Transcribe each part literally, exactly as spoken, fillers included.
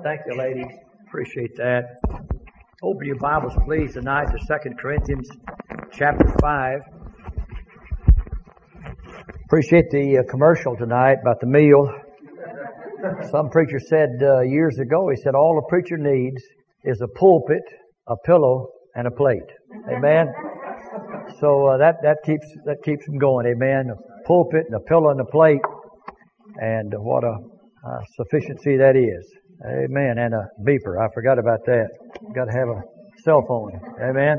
Thank you, ladies. Appreciate that. Open your Bibles, please, tonight to Second Corinthians chapter five. Appreciate the uh, commercial tonight about the meal. Some preacher said uh, years ago, he said, all a preacher needs is a pulpit, a pillow, and a plate. Amen? So uh, that, that keeps that keeps them going. Amen? A pulpit and a pillow and a plate. And what a uh, sufficiency that is. Amen. And a beeper. I forgot about that. Got to have a cell phone. Amen.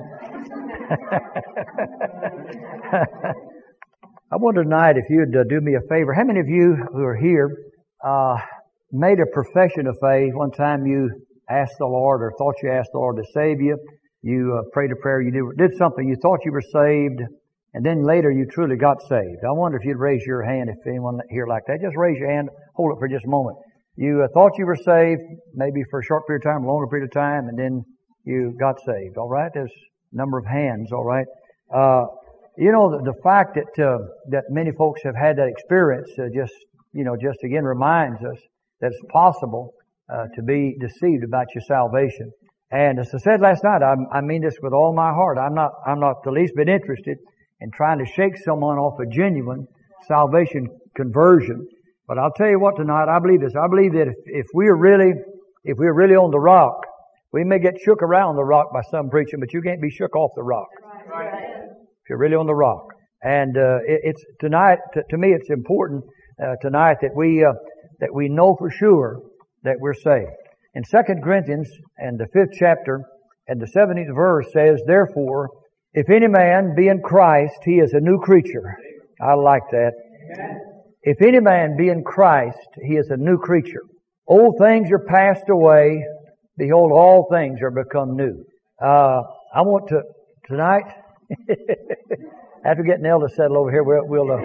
I wonder tonight if you'd uh, do me a favor. How many of you who are here uh, made a profession of faith one time you asked the Lord or thought you asked the Lord to save you? You uh, prayed a prayer. You did, did something. You thought you were saved. And then later you truly got saved. I wonder if you'd raise your hand if anyone here like that. Just raise your hand. Hold it for just a moment. You uh, thought you were saved, maybe for a short period of time, a longer period of time, and then you got saved. All right? There's a number of hands. All right? Uh, you know, the, the fact that uh, that many folks have had that experience uh, just, you know, just again reminds us that it's possible uh, to be deceived about your salvation. And as I said last night, I, I mean this with all my heart. I'm not, I'm not the least bit interested and trying to shake someone off a genuine salvation conversion. But I'll tell you what tonight, I believe this. I believe that if, if we're really, if we're really on the rock, we may get shook around the rock by some preaching, but you can't be shook off the rock. If you're really on the rock. And, uh, it, it's tonight, to, to me, it's important, uh, tonight that we, uh, that we know for sure that we're saved. In Second Corinthians and the fifth chapter and the seventeenth verse says, therefore, if any man be in Christ, he is a new creature. I like that. Amen. If any man be in Christ, he is a new creature. Old things are passed away. Behold, all things are become new. Uh, I want to, tonight, after getting Elder settled over here, we'll, we'll uh,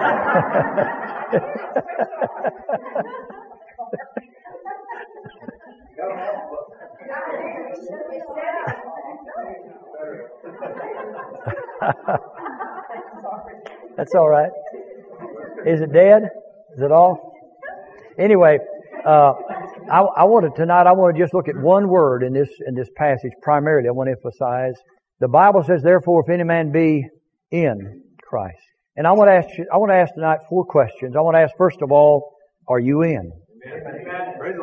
That's all right. Is it dead? Is it off? Anyway, uh, I, I wanted tonight. I want to just look at one word in this in this passage. Primarily, I want to emphasize the Bible says, "Therefore, if any man be in Christ," and I want to ask. You, I want to ask tonight four questions. I want to ask first of all, are you in? Amen.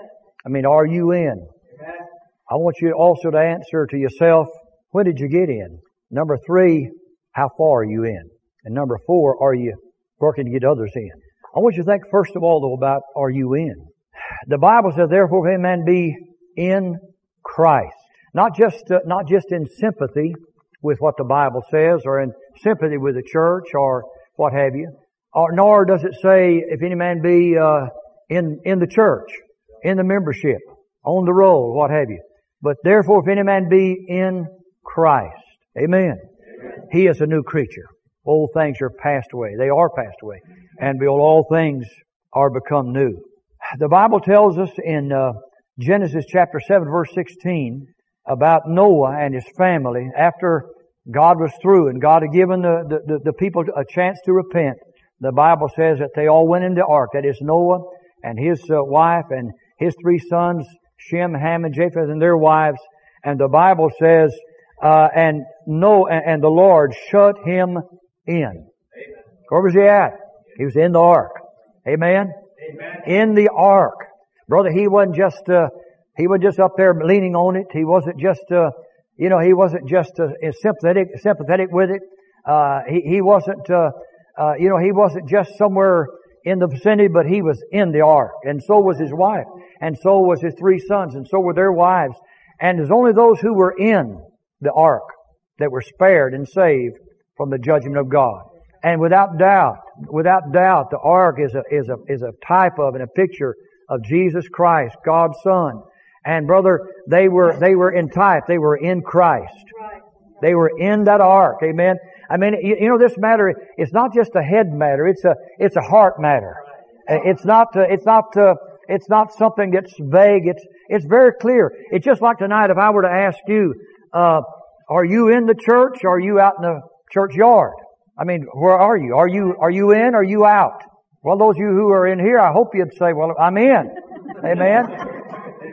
I mean, are you in? Amen. I want you also to answer to yourself, when did you get in? Number three, how far are you in? And number four, are you working to get others in? I want you to think first of all though about, are you in? The Bible says, therefore, if any man be in Christ. Not just, uh, not just in sympathy with what the Bible says or in sympathy with the church or what have you. Or, nor does it say, if any man be, uh, in, in the church, in the membership, on the roll, what have you. But therefore, if any man be in Christ. Amen. Amen. He is a new creature. Old things are passed away. They are passed away. And behold, all things are become new. The Bible tells us in uh, Genesis chapter seven verse sixteen about Noah and his family after God was through and God had given the, the, the people a chance to repent. The Bible says that they all went in the ark. That is Noah and his uh, wife and his three sons, Shem, Ham, and Japheth, and their wives. And the Bible says, uh, and no, and, and the Lord shut him in. Amen. Where was he at? He was in the ark. Amen? Amen. In the ark. Brother, he wasn't just, uh, he was just up there leaning on it. He wasn't just, uh, you know, he wasn't just, uh, sympathetic, sympathetic with it. Uh, he, he wasn't, uh, uh, you know, he wasn't just somewhere in the vicinity, but he was in the ark. And so was his wife. And so was his three sons. And so were their wives. And there's only those who were in the ark that were spared and saved from the judgment of God. And without doubt, without doubt, the ark is a, is a, is a type of and a picture of Jesus Christ, God's Son. And brother, they were, they were in type. They were in Christ. They were in that ark. Amen. I mean, you, you know, this matter, it's not just a head matter. It's a, it's a heart matter. It's not, uh, it's not, uh, it's not something that's vague. It's, it's very clear. It's just like tonight if I were to ask you, uh, are you in the church or are you out in the churchyard? I mean, where are you? Are you, are you in or are you out? Well, those of you who are in here, I hope you'd say, well, I'm in. Amen.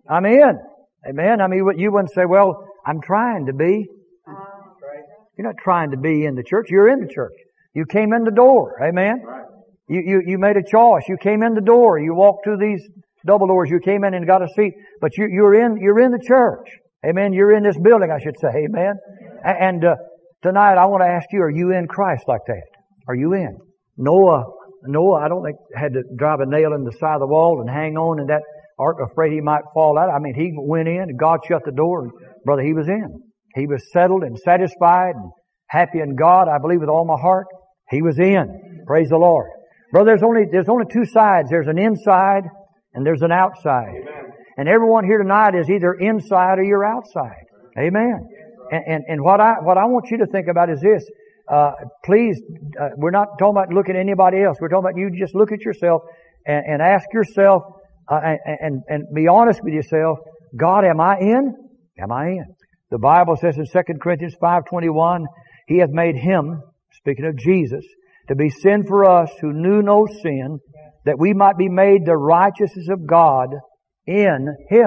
I'm in. Amen. I mean, you wouldn't say, well, I'm trying to be. You're not trying to be in the church. You're in the church. You came in the door. Amen. You, you, you made a choice. You came in the door. You walked through these double doors. You came in and got a seat. But you, you're in, you're in the church. Amen. You're in this building, I should say. Amen. And, uh, tonight I want to ask you, are you in Christ like that? Are you in? Noah, Noah, I don't think had to drive a nail in the side of the wall and hang on in that ark afraid he might fall out. I mean, he went in and God shut the door and brother, he was in. He was settled and satisfied and happy in God. I believe with all my heart. He was in. Praise the Lord. Brother, there's only, there's only two sides. There's an inside and there's an outside. Amen. And everyone here tonight is either inside or you're outside. Amen. And, and, and what I, what I want you to think about is this. Uh, please, uh, we're not talking about looking at anybody else. We're talking about you just look at yourself and, and ask yourself, uh, and, and, and be honest with yourself. God, am I in? Am I in? The Bible says in Second Corinthians five twenty-one, He hath made Him, speaking of Jesus, to be sin for us who knew no sin, that we might be made the righteousness of God in Him.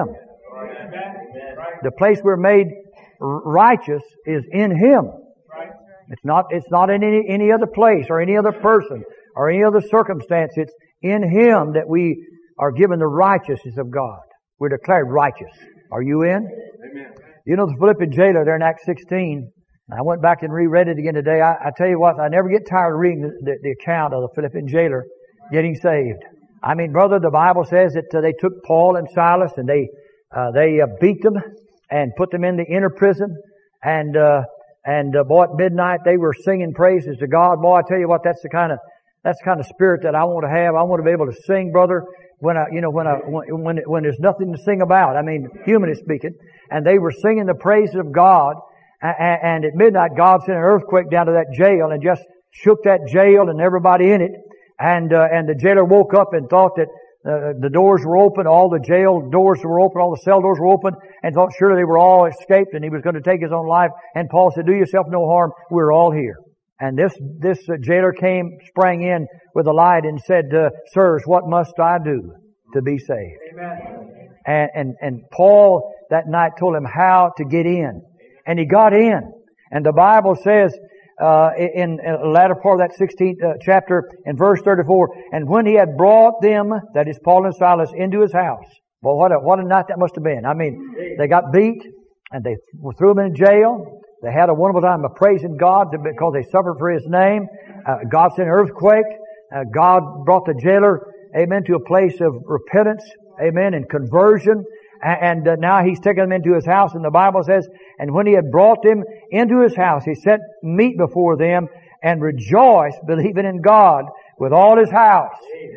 The place we're made righteous is in Him. It's not, it's not in any, any other place or any other person or any other circumstance. It's in Him that we are given the righteousness of God. We're declared righteous. Are you in? Amen. You know, the Philippian jailer there in Acts sixteen, I went back and reread it again today. I, I tell you what, I never get tired of reading the, the, the account of the Philippian jailer getting saved. I mean, brother, the Bible says that uh, they took Paul and Silas and they, uh, they uh, beat them and put them in the inner prison. And, uh, and, uh, boy, at midnight they were singing praises to God. Boy, I tell you what, that's the kind of, that's the kind of spirit that I want to have. I want to be able to sing, brother, when I, you know, when I, when, when, when there's nothing to sing about. I mean, humanly speaking. And they were singing the praises of God. And, and at midnight, God sent an earthquake down to that jail and just shook that jail and everybody in it. And, uh, and the jailer woke up and thought that uh, the doors were open, all the jail doors were open, all the cell doors were open, and thought surely they were all escaped and he was going to take his own life. And Paul said, do yourself no harm, we're all here. And this, this uh, jailer came, sprang in with a light and said, uh, sirs, what must I do to be saved? Amen. And, and, and Paul that night told him how to get in. And he got in. And the Bible says, uh, in, in the latter part of that sixteenth uh, chapter, in verse thirty-four, and when he had brought them, that is Paul and Silas, into his house. Well, what a, what a night that must have been. I mean, they got beat, and they threw them in jail. They had a wonderful time of praising God because they suffered for His name. Uh, God sent an earthquake. Uh, God brought the jailer, amen, to a place of repentance, amen, and conversion. And uh, now He's taken them into His house, and the Bible says, and when He had brought them into His house, He set meat before them and rejoiced, believing in God with all His house.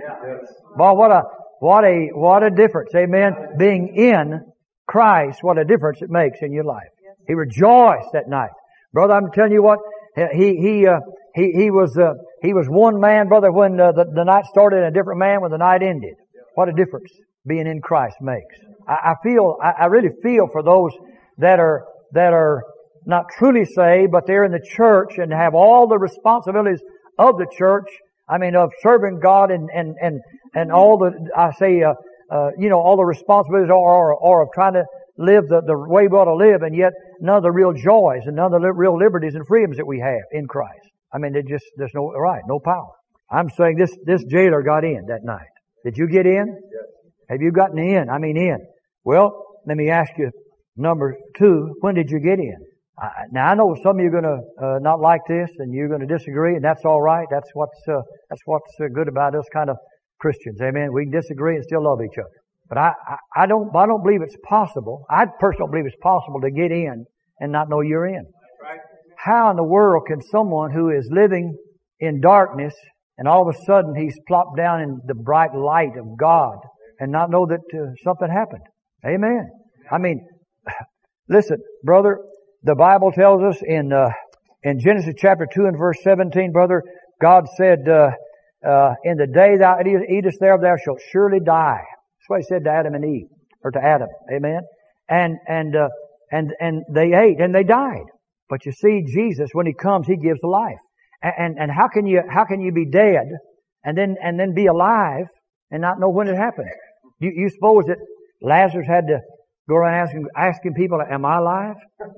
Well, what a, what a, what a difference, amen, being in Christ, what a difference it makes in your life. He rejoiced that night. Brother, I'm telling you what, he, he, uh, he, he was, uh, he was one man, brother, when uh, the, the night started, and a different man when the night ended. What a difference being in Christ makes. I, I feel, I, I really feel for those that are, that are not truly saved, but they're in the church and have all the responsibilities of the church. I mean, of serving God and, and, and, and all the, I say, uh, uh, you know, all the responsibilities are, are, are of trying to live the, the way we ought to live, and yet none of the real joys and none of the li- real liberties and freedoms that we have in Christ. I mean, they just, there's no, right, no power. I'm saying this, this jailer got in that night. Did you get in? Yes. Have you gotten in? I mean in. Well, let me ask you, number two, when did you get in? Uh, now I know some of you are going to uh, not like this, and you're going to disagree, and that's all right. That's what's uh, that's what's uh, good about us kind of Christians. Amen. We can disagree and still love each other. But I, I, I don't I don't believe it's possible. I personally don't believe it's possible to get in and not know you're in. How in the world can someone who is living in darkness and all of a sudden he's plopped down in the bright light of God and not know that uh, something happened? Amen. I mean, listen, brother, the Bible tells us in uh, in Genesis chapter two and verse seventeen, brother, God said, uh, uh, in the day thou eatest thereof, thou shalt surely die. That's what He said to Adam and Eve, or to Adam. Amen. And and uh, and and they ate and they died. But you see, Jesus, when He comes, He gives life. And and, and how can you how can you be dead and then and then be alive and not know when it happened? You you suppose that Lazarus had to go around asking, asking people, am I alive?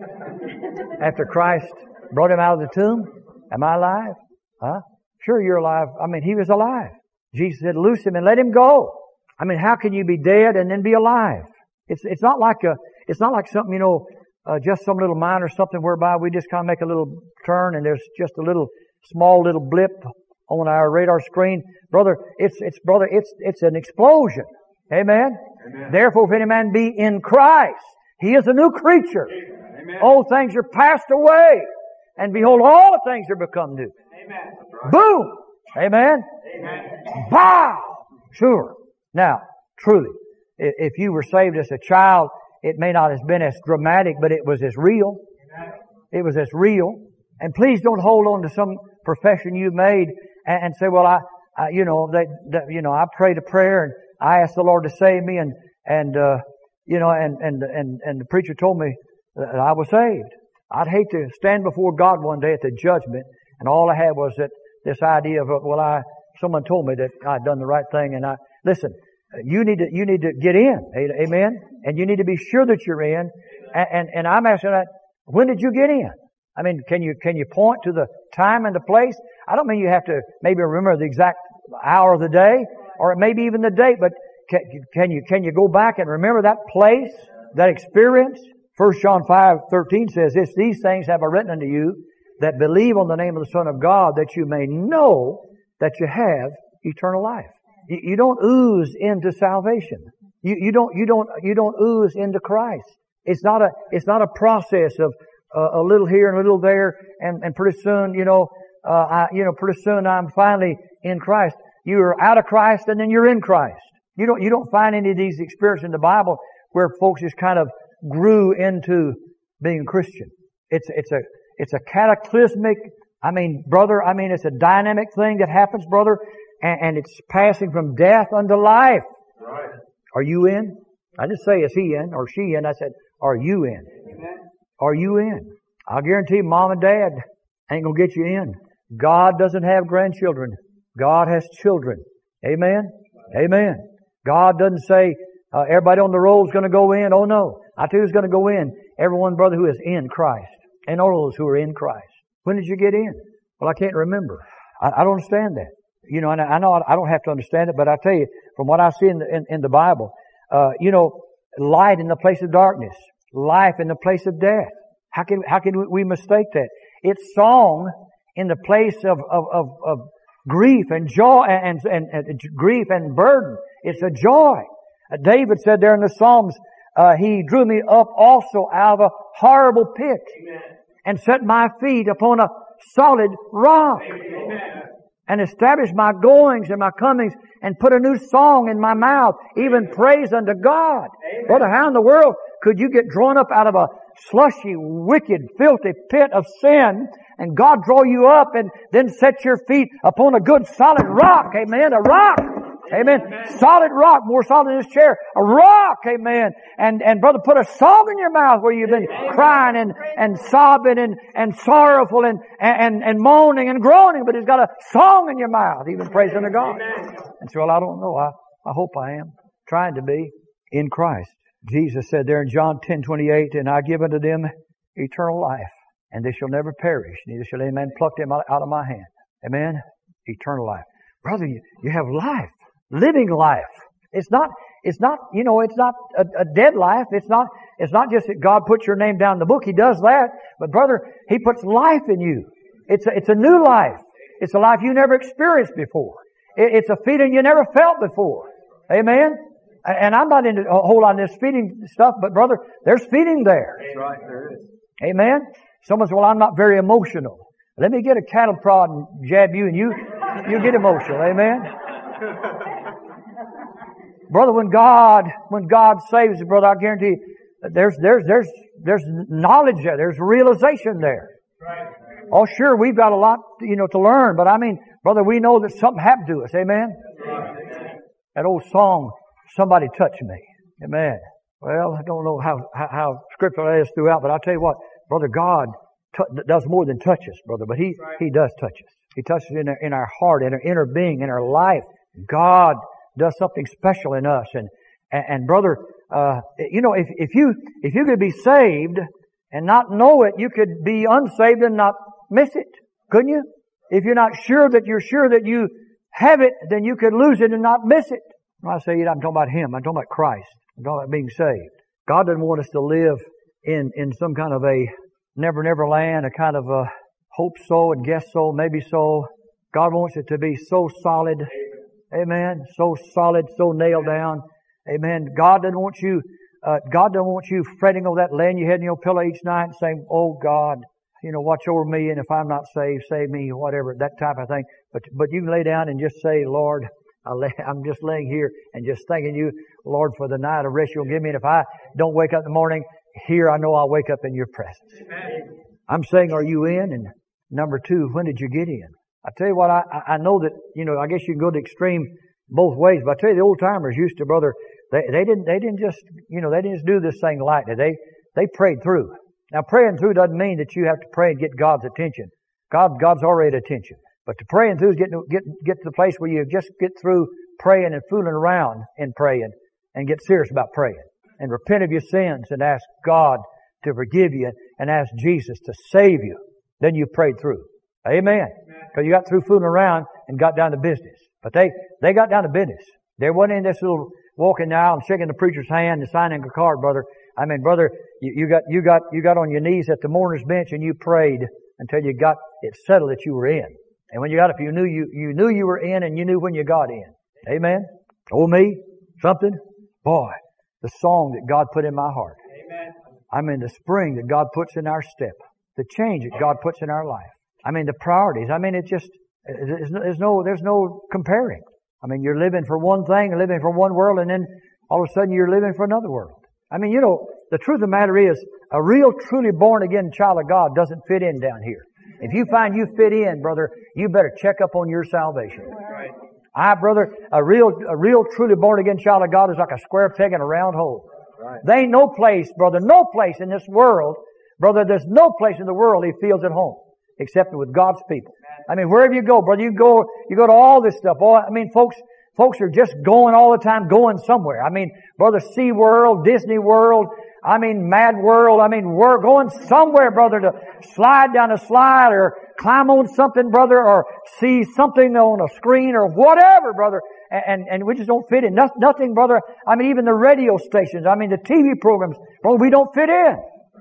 After Christ brought him out of the tomb. Am I alive? Huh? Sure, you're alive. I mean, he was alive. Jesus said, loose him and let him go. I mean, how can you be dead and then be alive? It's, it's not like a, it's not like something, you know, uh, just some little mine or something whereby we just kind of make a little turn and there's just a little, small little blip on our radar screen. Brother, it's, it's, brother, it's, it's an explosion. Amen? Amen. Therefore, if any man be in Christ, he is a new creature. Amen. Old things are passed away. And behold, all things are become new. Amen. Right. Boom! Amen? Amen. Bow! Sure. Now, truly, if you were saved as a child, it may not have been as dramatic, but it was as real. Amen. It was as real. And please don't hold on to some profession you made and, and say, well, I, I you know, that, that, you know, I prayed a prayer and I asked the Lord to save me and, and, uh, you know, and, and, and, and the preacher told me that I was saved. I'd hate to stand before God one day at the judgment and all I had was that this idea of, well, I, someone told me that I'd done the right thing and I, listen, you need to, you need to get in. Amen. And you need to be sure that you're in. And, and, and I'm asking that, when did you get in? I mean, can you, can you point to the time and the place? I don't mean you have to maybe remember the exact hour of the day or maybe even the date, but can, can you, can you go back and remember that place, that experience? First John five thirteen says this, these things have I written unto you that believe on the name of the Son of God that you may know that you have eternal life. You, you don't ooze into salvation. You, you don't, you don't, you don't ooze into Christ. It's not a, it's not a process of uh, a little here and a little there and, and pretty soon, you know, uh, I, you know, pretty soon I'm finally in Christ. You're out of Christ and then you're in Christ. You don't, you don't find any of these experiences in the Bible where folks just kind of grew into being Christian. It's, it's a, it's a cataclysmic, I mean, brother, I mean, it's a dynamic thing that happens, brother, and, and it's passing from death unto life. Right. Are you in? I didn't say, is he in or she in? I said, are you in? Amen. Are you in? I'll guarantee you, mom and dad ain't gonna get you in. God doesn't have grandchildren. God has children. Amen? Amen. God doesn't say, uh, everybody on the road is gonna go in. Oh no. I tell you who's gonna go in. Everyone, brother, who is in Christ. And all those who are in Christ. When did you get in? Well, I can't remember. I, I don't understand that. You know, and I, I know I don't have to understand it, but I tell you, from what I see in the, in, in the Bible, uh, you know, light in the place of darkness, life in the place of death. How can how can we mistake that? It's song in the place of of of, of grief and joy and, and and grief and burden. It's a joy. Uh, David said there in the Psalms, uh, He drew me up also out of a horrible pit. Amen. And set my feet upon a solid rock. Amen. And established my goings and my comings and put a new song in my mouth, even praise unto God. Amen. Brother, how in the world could you get drawn up out of a slushy, wicked, filthy pit of sin and God draw you up and then set your feet upon a good solid rock? Amen. A rock. Amen. Amen. Solid rock, more solid than this chair. A rock. Amen. And, and brother, put a song in your mouth where you've been Amen. Crying and, and sobbing and, and sorrowful and, and, and moaning and groaning, but it's got a song in your mouth, even praising to God. Amen. And so, well, I don't know. I, I hope I am trying to be in Christ. Jesus said there in John ten twenty-eight, and I give unto them eternal life, and they shall never perish, neither shall any man pluck them out of my hand. Amen. Eternal life. Brother, you, you have life. Living life. It's not, it's not, you know, it's not a, a dead life. It's not, it's not just that God puts your name down in the book. He does that. But brother, He puts life in you. It's a, it's a new life. It's a life you never experienced before. It, it's a feeling you never felt before. Amen? And I'm not into a whole lot of this feeding stuff, but brother, there's feeding there. That's right, there is. Amen? Someone says, well, I'm not very emotional. Let me get a cattle prod and jab you and you, you get emotional. Amen? Brother, when God, when God saves you, brother, I guarantee you, there's, there's, there's, there's knowledge there. There's realization there. Right. Oh, sure, we've got a lot, you know, to learn, but I mean, brother, we know that something happened to us. Amen? Right. That old song, Somebody Touch Me. Amen. Well, I don't know how, how, how scriptural that is throughout, but I'll tell you what, brother, God t- does more than touch us, brother, but He, right. He does touch us. He touches in our, in our heart, in our inner being, in our life. God does something special in us. And, and, and brother, uh, you know, if, if you, if you could be saved and not know it, you could be unsaved and not miss it. Couldn't you? If you're not sure that you're sure that you have it, then you could lose it and not miss it. When I say it, I'm talking about Him. I'm talking about Christ. I'm talking about being saved. God doesn't want us to live in, in some kind of a never, never land, a kind of a hope so and guess so, maybe so. God wants it to be so solid. Amen. So solid, so nailed down. Amen. God doesn't want you, uh, God doesn't want you fretting over that, laying your head in your pillow each night and saying, oh God, you know, watch over me, and if I'm not saved, save me, whatever, that type of thing. But, but you can lay down and just say, Lord, I lay, I'm just laying here and just thanking you, Lord, for the night of rest you'll give me. And if I don't wake up in the morning, here I know I'll wake up in your presence. Amen. I'm saying, are you in? And number two, when did you get in? I tell you what, I, I know that, you know, I guess you can go to extreme both ways, but I tell you, the old timers used to, brother, they, they didn't, they didn't just, you know, they didn't just do this thing lightly. They, they prayed through. Now, praying through doesn't mean that you have to pray and get God's attention. God, God's already attention. But to praying through is get to, get, get to the place where you just get through praying and fooling around in praying and get serious about praying and repent of your sins and ask God to forgive you and ask Jesus to save you. Then you prayed through. Amen. Because you got through fooling around and got down to business. But they, they got down to business. They wasn't in this little walking now and shaking the preacher's hand and signing a card, brother. I mean, brother, you, you got, you got, you got on your knees at the mourner's bench and you prayed until you got it settled that you were in. And when you got up, you knew you, you knew you were in and you knew when you got in. Amen. Oh me, something, boy, the song that God put in my heart. Amen. I mean, the spring that God puts in our step, the change that God puts in our life. I mean, the priorities. I mean, it just, there's no, there's no, there's no comparing. I mean, you're living for one thing, living for one world, and then all of a sudden you're living for another world. I mean, you know, the truth of the matter is, a real, truly born-again child of God doesn't fit in down here. If you find you fit in, brother, you better check up on your salvation. Right. I, brother, a real, a real, truly born-again child of God is like a square peg in a round hole. Right. There ain't no place, brother, no place in this world, brother, there's no place in the world he feels at home, except with God's people. I mean, wherever you go, brother, you go, you go to all this stuff. Oh, I mean, folks, folks are just going all the time, going somewhere. I mean, brother, Sea World, Disney World, I mean, Mad World, I mean, we're going somewhere, brother, to slide down a slide or climb on something, brother, or see something on a screen or whatever, brother. And, and we just don't fit in. Nothing, nothing, brother. I mean, even the radio stations, I mean, the T V programs, brother, we don't fit in.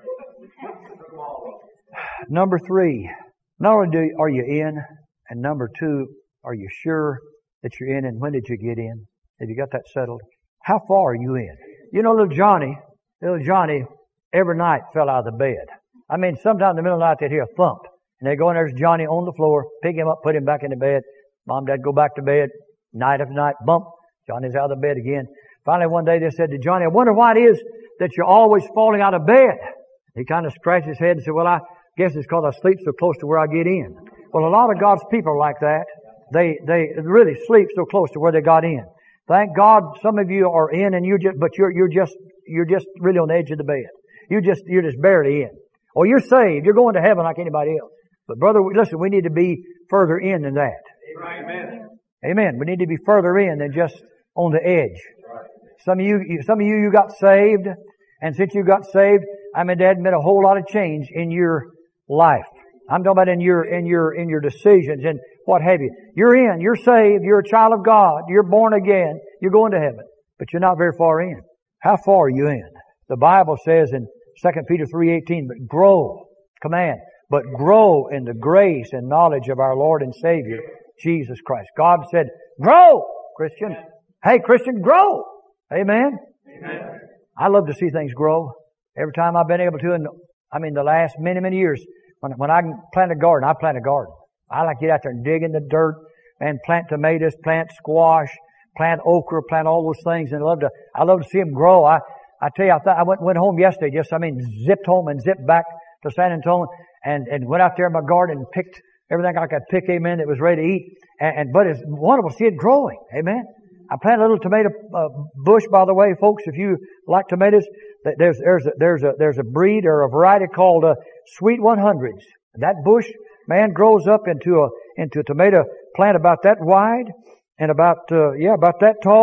Number three, not only do, are you in, and number two, are you sure that you're in, and when did you get in? Have you got that settled? How far are you in? You know, little Johnny, little Johnny, every night fell out of the bed. I mean, sometime in the middle of the night they'd hear a thump, and they'd go and there's Johnny on the floor, pick him up, put him back in the bed. Mom, Dad go back to bed. Night after night, bump, Johnny's out of the bed again. Finally, one day they said to Johnny, I wonder why it is that you're always falling out of bed. He kind of scratched his head and said, well, I guess it's because I sleep so close to where I get in. Well, a lot of God's people are like that. They, they really sleep so close to where they got in. Thank God some of you are in and you just, but you're, you're just, you're just really on the edge of the bed. You just, you're just barely in. Or you're saved. You're going to heaven like anybody else. But brother, listen, we need to be further in than that. Amen. Amen. We need to be further in than just on the edge. Some of you, some of you, you got saved, and since you got saved, I mean, there hadn't been a whole lot of change in your life. I'm talking about in your, in your, in your decisions and what have you. You're in, you're saved, you're a child of God, you're born again, you're going to heaven, but you're not very far in. How far are you in? The Bible says in Second Peter three eighteen, but grow, command, but grow in the grace and knowledge of our Lord and Savior, Jesus Christ. God said, grow, Christian. Hey, Christian, grow. Amen. Amen. I love to see things grow. Every time I've been able to, in, I mean, the last many, many years, when, when I plant a garden, I plant a garden. I like to get out there and dig in the dirt and plant tomatoes, plant squash, plant okra, plant all those things, and I love to, I love to see them grow. I, I tell you, I thought, I went, went home yesterday, just, I mean, zipped home and zipped back to San Antonio and, and went out there in my garden and picked everything I could pick, amen, that was ready to eat. And, and but it's wonderful to see it growing, amen. I planted a little tomato uh, bush, by the way, folks. If you like tomatoes, there's there's a, there's a there's a breed or a variety called uh, Sweet one hundreds. That bush, man, grows up into a into a tomato plant about that wide and about uh, yeah about that tall,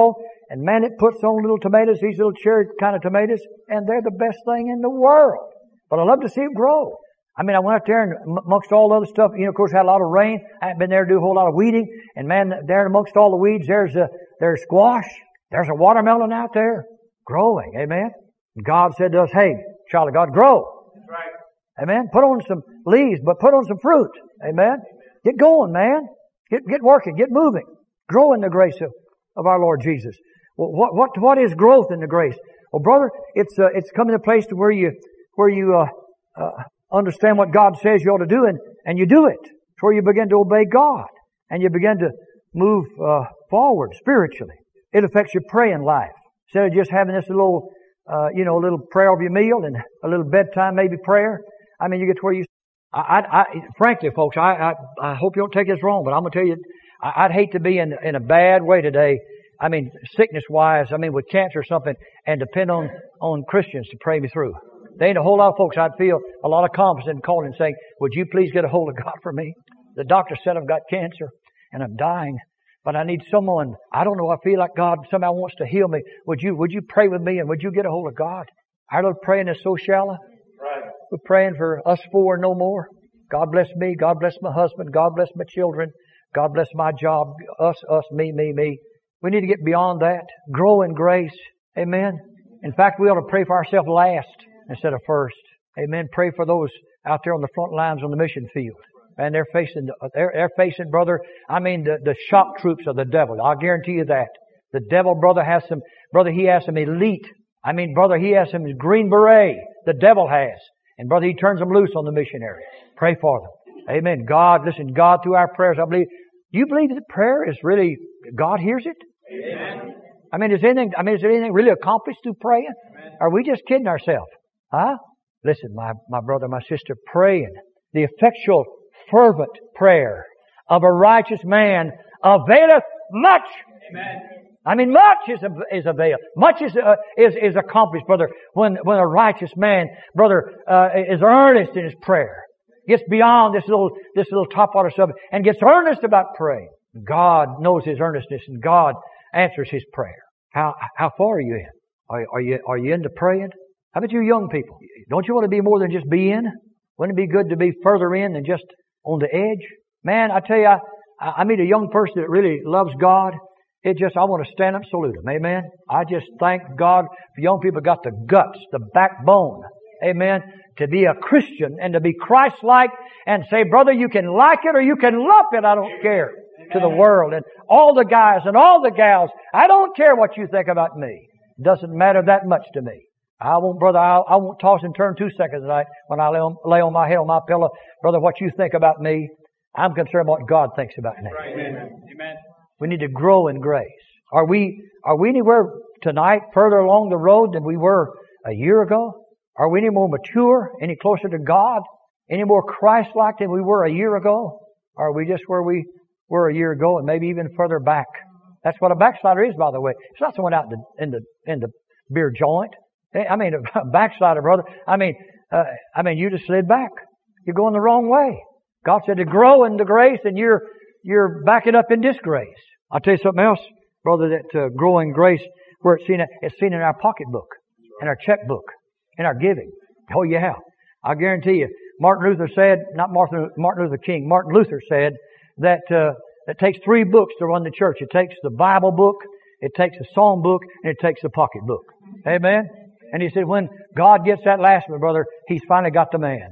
And man, it puts on little tomatoes, these little cherry kind of tomatoes, and they're the best thing in the world. But I love to see it grow. I mean, I went out there and amongst all the other stuff, you know, of course, had a lot of rain. I haven't been there to do a whole lot of weeding. And man, there amongst all the weeds, there's a, there's squash. There's a watermelon out there growing. Amen. And God said to us, hey, child of God, grow. That's right. Amen. Put on some leaves, but put on some fruit. Amen. Get going, man. Get, get working. Get moving. Grow in the grace of, of our Lord Jesus. Well, what, what, what is growth in the grace? Well, brother, it's, uh, it's coming to a place to where you, where you, uh, uh, understand what God says you ought to do, and, and you do it. It's where you begin to obey God, and you begin to move, uh, forward spiritually. It affects your praying life. Instead of just having this little, uh, you know, a little prayer of your meal and a little bedtime maybe prayer. I mean, you get to where you, I, I, I frankly, folks, I, I, I hope you don't take this wrong, but I'm going to tell you, I, I'd hate to be in, in a bad way today. I mean, sickness-wise, I mean, with cancer or something, and depend on, on Christians to pray me through. There ain't a whole lot of folks I'd feel a lot of confidence in calling and saying, would you please get a hold of God for me? The doctor said I've got cancer and I'm dying, but I need someone. I don't know. I feel like God somehow wants to heal me. Would you, would you pray with me, and would you get a hold of God? Our little praying is so shallow. Right. We're praying for us four and no more. God bless me. God bless my husband. God bless my children. God bless my job. Us, us, me, me, me. We need to get beyond that. Grow in grace. Amen. In fact, we ought to pray for ourselves last instead of first. Amen. Pray for those out there on the front lines on the mission field. And they're facing, they're, they're facing, brother, I mean, the, the shock troops of the devil. I'll guarantee you that. The devil, brother, has some, brother, he has some elite. I mean, brother, he has some green beret. The devil has. And brother, he turns them loose on the missionaries. Pray for them. Amen. God, listen, God, through our prayers, I believe, do you believe that prayer is really, God hears it? Amen. I mean, is anything, I mean, is there anything really accomplished through praying? Amen. Are we just kidding ourselves? Huh? Listen, my, my brother, my sister, praying. The effectual, fervent prayer of a righteous man availeth much. Amen. I mean, much is, is availed. Much is, uh, is, is accomplished, brother, when, when a righteous man, brother, uh, is earnest in his prayer. Gets beyond this little, this little topwater stuff and gets earnest about praying. God knows his earnestness, and God answers his prayer. How, how far are you in? Are, are you, are you into praying? How about you young people? Don't you want to be more than just be in? Wouldn't it be good to be further in than just on the edge? Man, I tell you, I, I meet a young person that really loves God. It just, I want to stand up and salute him. Amen. I just thank God for young people got the guts, the backbone. Amen. To be a Christian and to be Christ-like and say, brother, you can like it or you can love it. I don't care. To the world and all the guys and all the gals. I don't care what you think about me. It doesn't matter that much to me. I won't, brother, I, I won't toss and turn two seconds tonight when I lay on, lay on my head on my pillow. Brother, what you think about me, I'm concerned what God thinks about me. Amen. Amen. We need to grow in grace. Are we, are we anywhere tonight further along the road than we were a year ago? Are we any more mature, any closer to God, any more Christ-like than we were a year ago? Or are we just where we were a year ago and maybe even further back? That's what a backslider is, by the way. It's not someone out in the, in the, in the beer joint. I mean, a backslider, brother. I mean, uh, I mean, you just slid back. You're going the wrong way. God said to grow in the grace, and you're, you're backing up in disgrace. I'll tell you something else, brother, that uh, grow in grace, where it's seen, it's seen in our pocketbook, in our checkbook, in our giving. Oh yeah. I guarantee you, Martin Luther said, not Martin, Martin Luther King, Martin Luther said that, uh, it takes three books to run the church. It takes the Bible book, it takes the psalm book, and it takes the pocketbook. Amen? And he said, when God gets that last one, brother, he's finally got the man.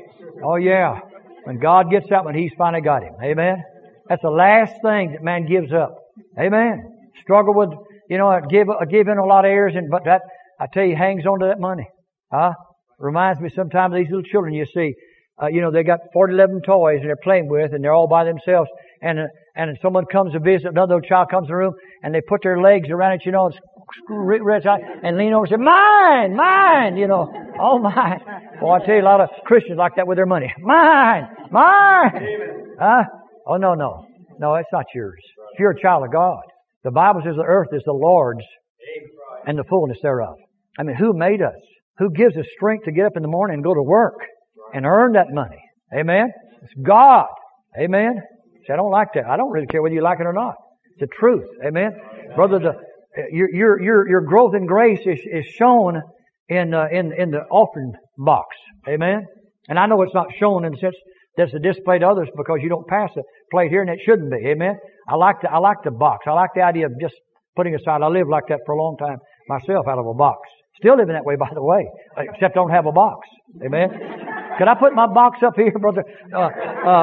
Oh yeah. When God gets that one, he's finally got him. Amen? That's the last thing that man gives up. Amen? Struggle with, you know, give, give in a lot of errors, and, but that, I tell you, hangs on to that money. Huh? Reminds me sometimes of these little children you see. Uh, you know, they got forty, eleven toys and they're playing with, and they're all by themselves. And, uh, and someone comes to visit, another little child comes in the room, and they put their legs around it, you know, and, and lean over and say, mine, mine, you know, all mine. Well, I tell you, a lot of Christians like that with their money. Mine, mine. Huh? Oh, no, no. No, it's not yours. If you're a child of God, the Bible says the earth is the Lord's and the fullness thereof. I mean, who made us? Who gives us strength to get up in the morning and go to work and earn that money? Amen? It's God. Amen? See, I don't like that. I don't really care whether you like it or not. It's the truth. Amen? Brother, the, your your your your growth in grace is is shown in uh, in in the offering box. Amen. And I know it's not shown in the sense that's a display to others because you don't pass a plate here and it shouldn't be. Amen. I like the I like the box. I like the idea of just putting aside. I lived like that for a long time myself, out of a box. Still living that way, by the way, except I don't have a box. Amen. Can I put my box up here, brother? Uh, uh,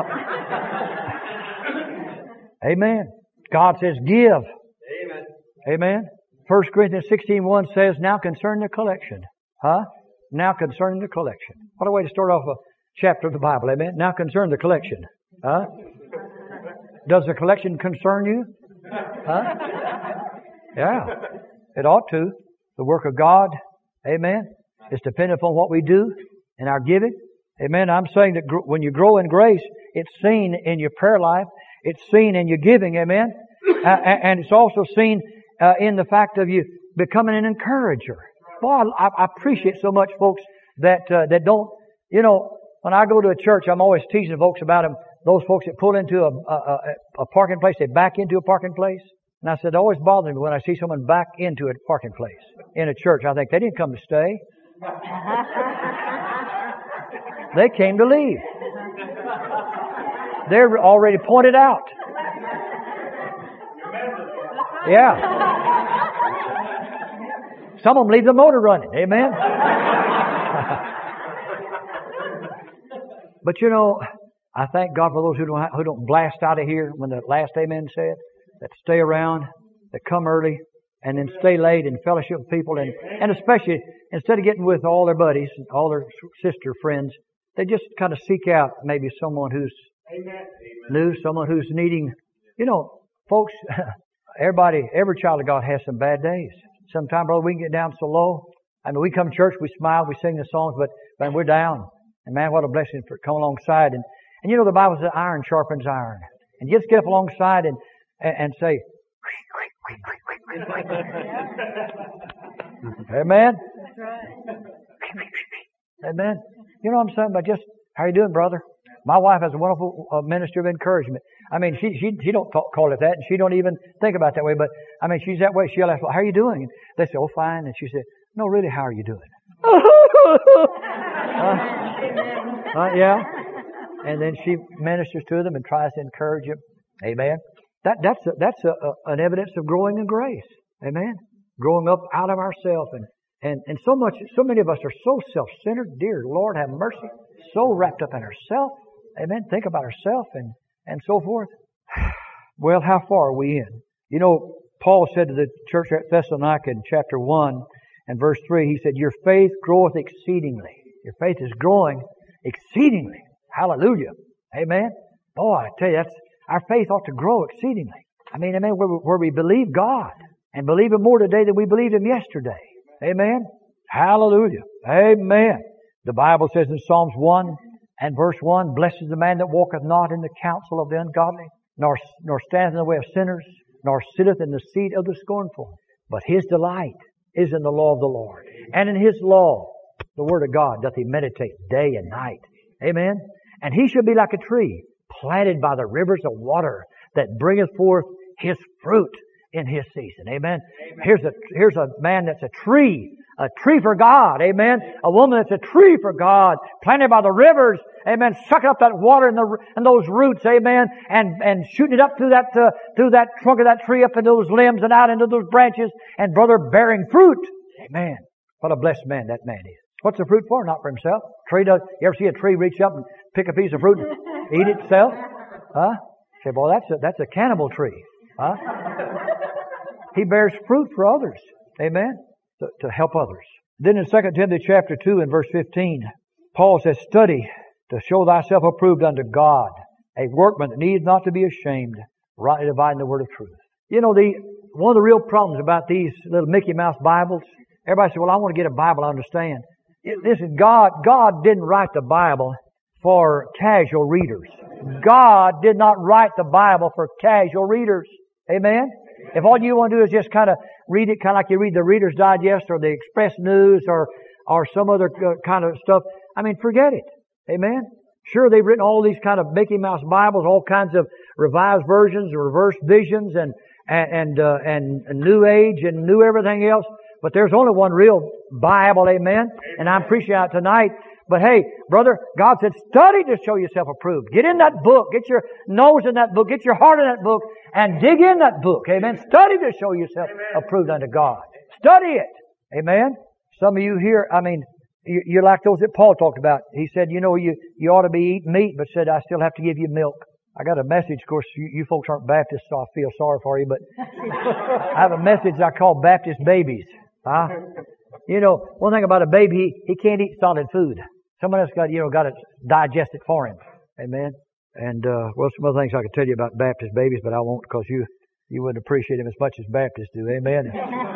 amen. God says, give. Amen. Amen. First Corinthians sixteen one says, now concerning the collection. Huh? Now concerning the collection. What a way to start off a chapter of the Bible. Amen. Now concerning the collection. Huh? Does the collection concern you? Huh? Yeah. It ought to. The work of God, amen, is dependent upon what we do in our giving. Amen. I'm saying that gr- when you grow in grace, it's seen in your prayer life. It's seen in your giving, amen. Uh, and it's also seen uh, in the fact of you becoming an encourager. Boy, I, I appreciate so much folks that uh, that don't, you know, when I go to a church, I'm always teasing folks about them. Those folks that pull into a, a, a parking place, they back into a parking place. And I said, it always bothers me when I see someone back into a parking place in a church. I think they didn't come to stay. They came to leave. They're already pointed out. Yeah. Some of them leave the motor running. Amen. But you know, I thank God for those who don't who don't blast out of here when the last amen said. That stay around, that come early, and then stay late and fellowship with people, and, and especially instead of getting with all their buddies, all their sister friends, they just kind of seek out maybe someone who's new, someone who's needing, you know, folks, everybody, every child of God has some bad days. Sometimes, brother, we can get down so low. I mean, we come to church, we smile, we sing the songs, but man, we're down. And man, what a blessing for come alongside. And, and you know, the Bible says iron sharpens iron. And just get up alongside and And, and say, amen. That's right. Amen. You know what I'm saying? But just, how you doing, brother? My wife has a wonderful uh, ministry of encouragement. I mean, she she she don't talk, call it that, and she don't even think about it that way. But I mean, she's that way. She'll ask, well, "How are you doing?" And they say, "Oh, fine." And she said, "No, really, how are you doing?" uh, uh, yeah. And then she ministers to them and tries to encourage them. Amen. That, that's a, that's a, a, an evidence of growing in grace. Amen. Growing up out of ourselves. And, and, and so much, so many of us are so self-centered. Dear Lord, have mercy. So wrapped up in ourselves. Amen. Think about ourselves and, and so forth. Well, how far are we in? You know, Paul said to the church at Thessalonica in chapter one and verse three, he said, your faith groweth exceedingly. Your faith is growing exceedingly. Hallelujah. Amen. Boy, I tell you, that's, our faith ought to grow exceedingly. I mean, amen, where, where we believe God and believe Him more today than we believed Him yesterday. Amen. Hallelujah. Amen. The Bible says in Psalms one and verse one, blessed is the man that walketh not in the counsel of the ungodly, nor, nor standeth in the way of sinners, nor sitteth in the seat of the scornful. But his delight is in the law of the Lord. And in His law, the Word of God, doth he meditate day and night. Amen. And he shall be like a tree planted by the rivers of water that bringeth forth his fruit in his season. Amen. Amen. Here's a, here's a man that's a tree, a tree for God. Amen. A woman that's a tree for God, planted by the rivers. Amen. Sucking up that water and the, and those roots. Amen. And, and shooting it up through that, uh, through that trunk of that tree, up into those limbs and out into those branches. And brother, bearing fruit. Amen. What a blessed man that man is. What's the fruit for? Not for himself. Tree does, you ever see a tree reach up and pick a piece of fruit and eat it itself? Huh? Say, boy, that's a, that's a cannibal tree. Huh? He bears fruit for others. Amen. To, to help others. Then in Second Timothy chapter two and verse fifteen, Paul says, study to show thyself approved unto God, a workman that needs not to be ashamed, rightly dividing the word of truth. You know, the one of the real problems about these little Mickey Mouse Bibles, everybody says, well, I want to get a Bible I understand. Listen, God, God didn't write the Bible for casual readers. God did not write the Bible for casual readers. Amen? If all you want to do is just kind of read it, kind of like you read the Reader's Digest or the Express News or, or some other kind of stuff, I mean, forget it. Amen? Sure, they've written all these kind of Mickey Mouse Bibles, all kinds of revised versions, reverse visions, and, and and, uh, and New Age and New everything else. But there's only one real Bible, amen. And I'm preaching out tonight. But hey, brother, God said, study to show yourself approved. Get in that book. Get your nose in that book. Get your heart in that book. And dig in that book. Amen. Study to show yourself approved unto God. Study it. Amen. Some of you here, I mean, you're like those that Paul talked about. He said, you know, you, you ought to be eating meat, but said, I still have to give you milk. I got a message, of course, you, you folks aren't Baptists, so I feel sorry for you, but I have a message I call Baptist babies. Huh? You know, one thing about a baby, he, he can't eat solid food. Someone else got, you know, got to digest it for him. Amen. And, uh, well, some other things I could tell you about Baptist babies, but I won't because you, you wouldn't appreciate them as much as Baptists do. Amen.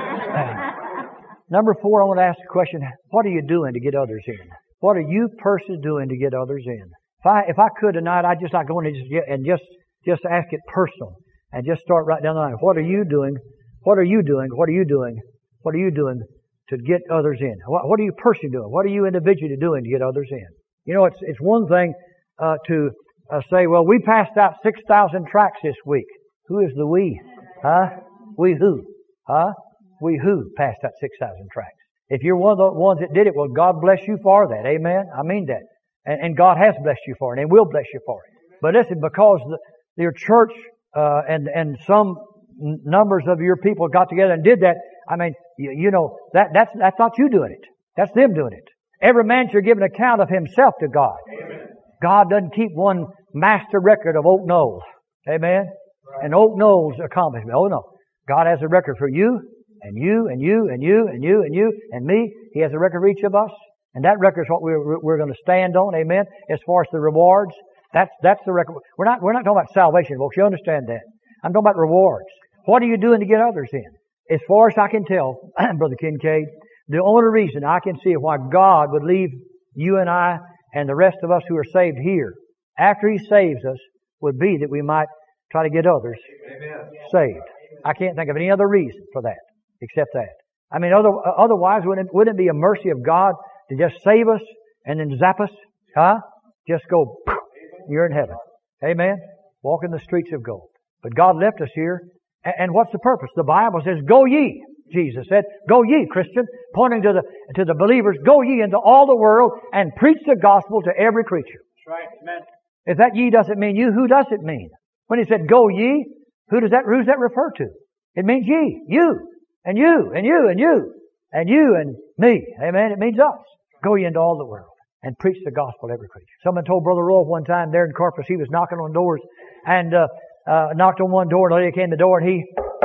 Number four, I want to ask the question, what are you doing to get others in? What are you personally doing to get others in? If I, if I could tonight, I'd just like go in and just, and just, just ask it personal and just start right down the line. What are you doing? What are you doing? What are you doing? What are you doing to get others in? What, what are you personally doing? What are you individually doing to get others in? You know, it's, it's one thing, uh, to, uh, say, well, we passed out six thousand tracts this week. Who is the we? Huh? We who? Huh? We who passed out six thousand tracts. If you're one of the ones that did it, well, God bless you for that. Amen? I mean that. And, and God has blessed you for it and will bless you for it. But listen, because the, your church, uh, and, and some n- numbers of your people got together and did that, I mean, you, you know, that, that's, that's not you doing it. That's them doing it. Every man should give an account of himself to God. Amen. God doesn't keep one master record of Oak Knoll. Amen? Right. And Oak Knoll's accomplishment. Oh no. God has a record for you, and you, and you, and you, and you, and you, and me. He has a record for each of us. And that record is what we're, we're going to stand on. Amen? As far as the rewards. That's, that's the record. We're not, we're not talking about salvation, folks. You understand that. I'm talking about rewards. What are you doing to get others in? As far as I can tell, Brother Kincaid, the only reason I can see why God would leave you and I and the rest of us who are saved here after He saves us would be that we might try to get others Amen. Saved. I can't think of any other reason for that except that. I mean, other, otherwise, wouldn't it, wouldn't it be a mercy of God to just save us and then zap us? Huh? Just go, you're in heaven. Amen? Walk in the streets of gold. But God left us here. And, and what's the purpose? The Bible says, go ye. Jesus said, go ye, Christian, pointing to the, to the believers, go ye into all the world and preach the gospel to every creature. That's right. Amen. If that ye doesn't mean you, who does it mean? When He said, go ye, who does that, who does that refer to? It means ye, you, and you, and you, and you, and you, and me. Amen. It means us. Go ye into all the world and preach the gospel to every creature. Someone told Brother Rolfe one time there in Corpus, he was knocking on doors and, uh, uh, knocked on one door and the lady came to the door and he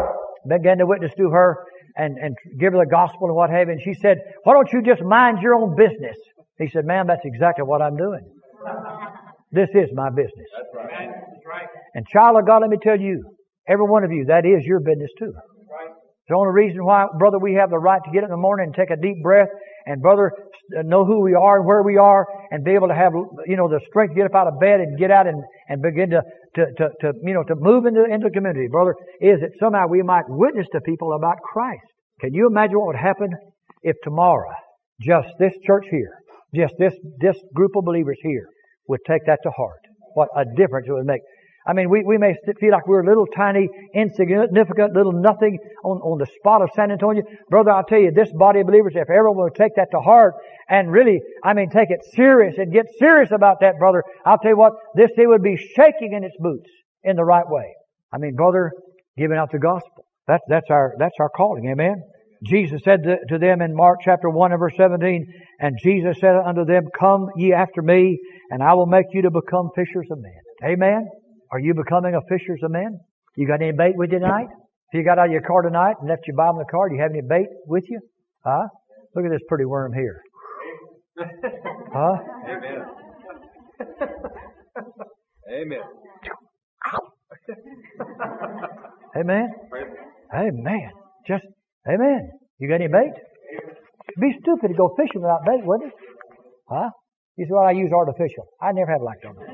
began to witness to her and, and give her the gospel and what have you. And she said, why don't you just mind your own business? He said, ma'am, that's exactly what I'm doing. This is my business. That's right. That's right. And child of God, let me tell you, every one of you, that is your business too. That's right. It's the only reason why, brother, we have the right to get up in the morning and take a deep breath and, brother, know who we are and where we are and be able to have, you know, the strength to get up out of bed and get out and, and begin to, to, to, to, you know, to move into, into the community, brother, is that somehow we might witness to people about Christ. Can you imagine what would happen if tomorrow just this church here, just this, this group of believers here would take that to heart? What a difference it would make. I mean, we, we may feel like we're a little tiny, insignificant, little nothing on, on the spot of San Antonio. Brother, I'll tell you, this body of believers, if everyone would take that to heart and really, I mean, take it serious and get serious about that, brother, I'll tell you what, this thing would be shaking in its boots in the right way. I mean, brother, giving out the gospel. That's, that's our, that's our calling. Amen. Jesus said to, to them in Mark chapter one and verse seventeen, and Jesus said unto them, come ye after me, and I will make you to become fishers of men. Amen. Are you becoming a fishers of men? You got any bait with you tonight? If you got out of your car tonight and left your Bible in the car, do you have any bait with you? Huh? Look at this pretty worm here. Huh? Amen. Amen. Amen. Amen. Just, amen. You got any bait? It'd be stupid to go fishing without bait, wouldn't it? Huh? You say, well, I use artificial. I never have liked them.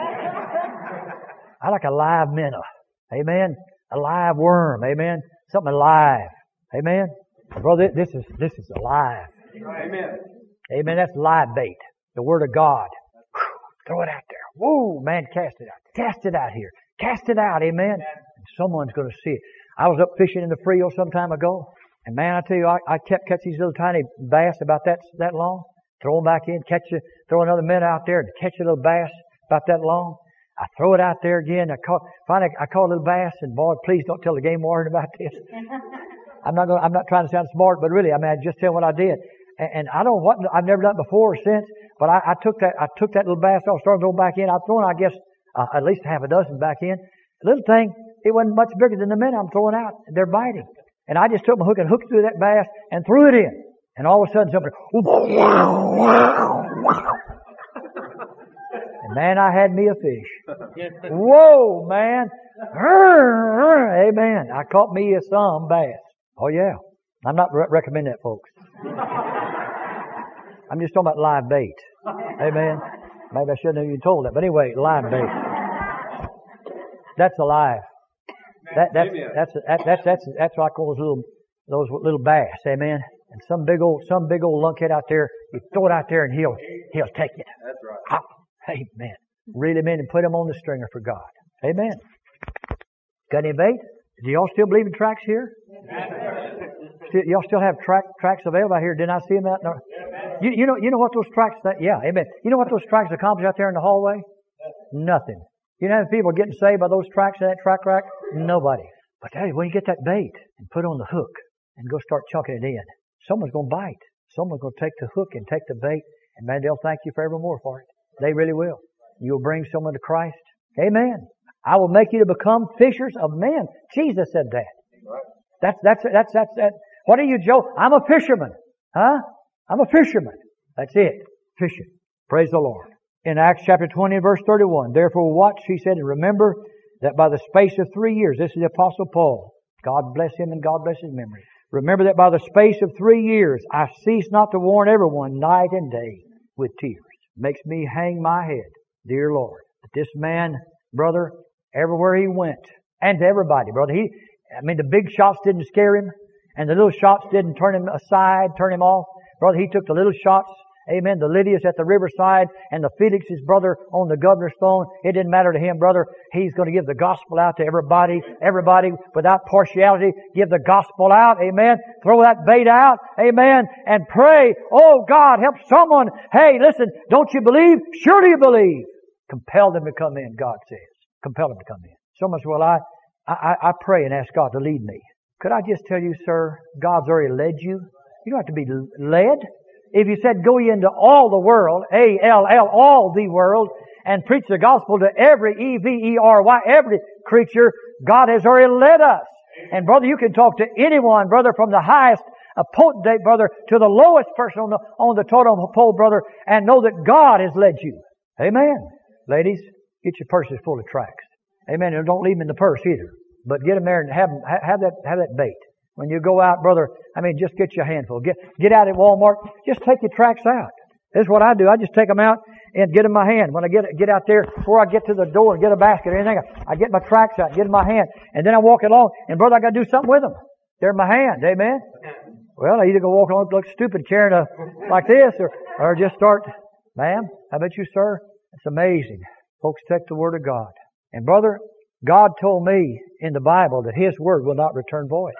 I like a live minnow. Amen. A live worm. Amen. Something alive. Amen. Brother, this is, this is alive. Amen. Amen. That's live bait. The Word of God. Whew, throw it out there. Whoa, man, cast it out. Cast it out here. Cast it out. Amen. And someone's going to see it. I was up fishing in the Frio some time ago, and man, I tell you, I, I kept catching these little tiny bass about that that long, throw them back in, catch a, throw another minute out there and catch a little bass about that long. I throw it out there again. I caught, finally, I caught a little bass, and boy, please don't tell the game warden about this. I'm not going. I'm not trying to sound smart, but really, I mean, I just tell what I did. And, and I don't know what I've never done it before or since, but I, I took that. I took that little bass off, started throwing back in. I've thrown, I guess, uh, at least half a dozen back in. The little thing, it wasn't much bigger than the minute I'm throwing out. They're biting, and I just took my hook and hooked through that bass and threw it in. And all of a sudden, somebody, and man, I had me a fish. Whoa, man! Amen. I caught me some bass. Oh yeah, I'm not re- recommending that, folks. I'm just talking about live bait. Amen. Maybe I shouldn't have even told that, but anyway, live bait. That's alive. That that's that's that's that's that's that's like those little those little bass. Amen. And some big old some big old lunkhead out there, you throw it out there and he'll he'll take it. That's right. Amen. Reel him in and put him on the stringer for God. Amen. Got any bait? Do y'all still believe in tracks here? Still, y'all still have track tracks available out here? Didn't I see them out there? You, you know you know what those tracks that yeah, amen. You know what those tracks accomplish out there in the hallway? Nothing. You know how many people are getting saved by those tracks in that track rack? Nobody. But tell you, when you get that bait and put on the hook and go start chunking it in, someone's going to bite. Someone's going to take the hook and take the bait, and man, they'll thank you forevermore for it. They really will. You'll bring someone to Christ. Amen. I will make you to become fishers of men. Jesus said that. That's, that's, that's, that's, that. What are you, Joe? I'm a fisherman. Huh? I'm a fisherman. That's it. Fishing. Praise the Lord. In Acts chapter twenty and verse thirty-one, therefore watch, he said, and remember that by the space of three years, this is the Apostle Paul. God bless him and God bless his memory. Remember that by the space of three years, I cease not to warn everyone night and day with tears. Makes me hang my head, dear Lord. But this man, brother, everywhere he went, and to everybody, brother, he, I mean, the big shots didn't scare him, and the little shots didn't turn him aside, turn him off. Brother, he took the little shots, amen, the Lydias at the riverside, and the Felix's brother on the governor's throne. It didn't matter to him, brother. He's going to give the gospel out to everybody, everybody without partiality. Give the gospel out, amen. Throw that bait out, amen, and pray, oh God, help someone. Hey, listen, don't you believe? Surely you believe. Compel them to come in, God says. Compel them to come in. So much will I, I, I pray and ask God to lead me. Could I just tell you, sir, God's already led you. You don't have to be led. If you said, go ye into all the world, A L L, all the world, and preach the gospel to every E V E R Y, every creature, God has already led us. And brother, you can talk to anyone, brother, from the highest a potentate, brother, to the lowest person on the, on the totem pole, brother, and know that God has led you. Amen. Ladies, get your purses full of tracts. Amen. And don't leave them in the purse either. But get them there and have them, have that, have that bait. When you go out, brother, I mean, just get your handful. Get, get out at Walmart. Just take your tracts out. This is what I do. I just take them out and get in my hand. When I get, get out there, before I get to the door and get a basket or anything, I get my tracts out, get in my hand, and then I walk along, and brother, I gotta do something with them. They're in my hand. Amen. Well, I either go walk along, look stupid carrying a, like this, or, or just start, ma'am, how about you, sir? It's amazing. Folks take the Word of God. And brother, God told me in the Bible that His Word will not return void.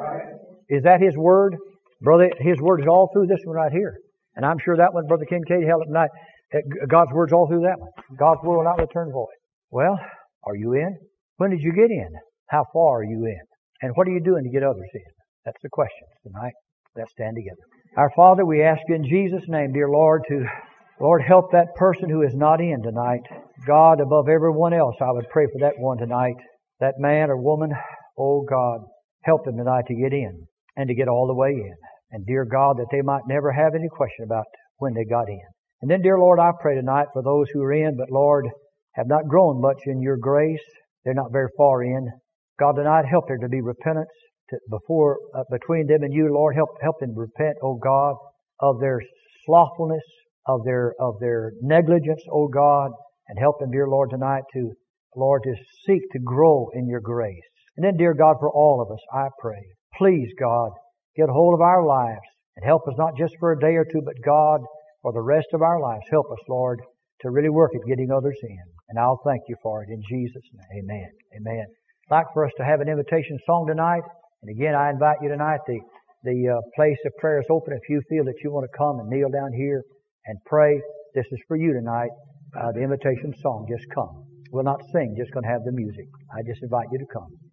Is that His Word? Brother, His Word is all through this one right here. And I'm sure that one, Brother Kincaid held up tonight. God's Word's all through that one. God's Word will not return void. Well, are you in? When did you get in? How far are you in? And what are you doing to get others in? That's the question tonight. Let's stand together. Our Father, we ask you in Jesus' name, dear Lord, to, Lord, help that person who is not in tonight. God, above everyone else, I would pray for that one tonight. That man or woman, oh God, help them tonight to get in and to get all the way in. And dear God, that they might never have any question about when they got in. And then, dear Lord, I pray tonight for those who are in, but Lord, have not grown much in your grace. They're not very far in. God, tonight help there to be repentance to, before, uh, between them and you. Lord, help, help them repent, oh God, of their slothfulness, of their, of their negligence, oh God, and help them, dear Lord, tonight to, Lord, to seek to grow in your grace. And then, dear God, for all of us, I pray, please, God, get hold of our lives and help us not just for a day or two, but God, for the rest of our lives. Help us, Lord, to really work at getting others in. And I'll thank you for it in Jesus' name. Amen. Amen. like for us to have an invitation song tonight. And again, I invite you tonight. The the uh, place of prayer is open. If you feel that you want to come and kneel down here and pray, this is for you tonight. Uh, the invitation song, just come. We'll not sing, just going to have the music. I just invite you to come.